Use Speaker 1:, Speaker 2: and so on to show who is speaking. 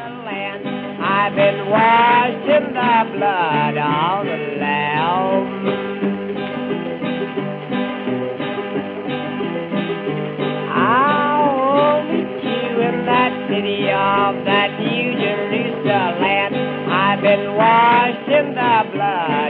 Speaker 1: land. I've been washed in the blood of the Lamb. I'll meet you in that city of that New Jerusalem. I've been washed in the blood